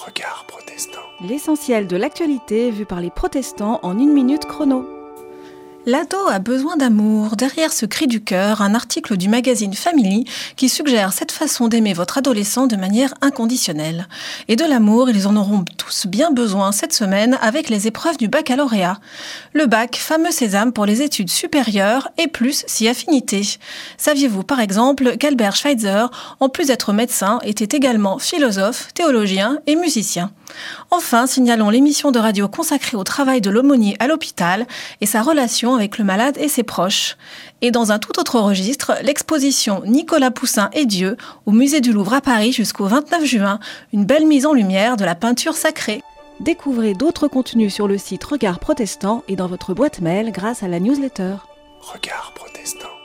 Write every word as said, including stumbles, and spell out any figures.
Regard protestant. L'essentiel de l'actualité vu par les protestants en une minute chrono. L'ado a besoin d'amour. Derrière ce cri du cœur, un article du magazine Family qui suggère cette façon d'aimer votre adolescent de manière inconditionnelle. Et de l'amour, ils en auront tous bien besoin cette semaine avec les épreuves du baccalauréat. Le bac, fameux sésame pour les études supérieures et plus si affinité. Saviez-vous par exemple qu'Albert Schweitzer, en plus d'être médecin, était également philosophe, théologien et musicien? Enfin, signalons l'émission de radio consacrée au travail de l'aumônier à l'hôpital et sa relation avec le malade et ses proches. Et dans un tout autre registre, l'exposition Nicolas Poussin et Dieu au musée du Louvre à Paris jusqu'au vingt-neuf juin, une belle mise en lumière de la peinture sacrée. Découvrez d'autres contenus sur le site Regard Protestant et dans votre boîte mail grâce à la newsletter. Regard protestant.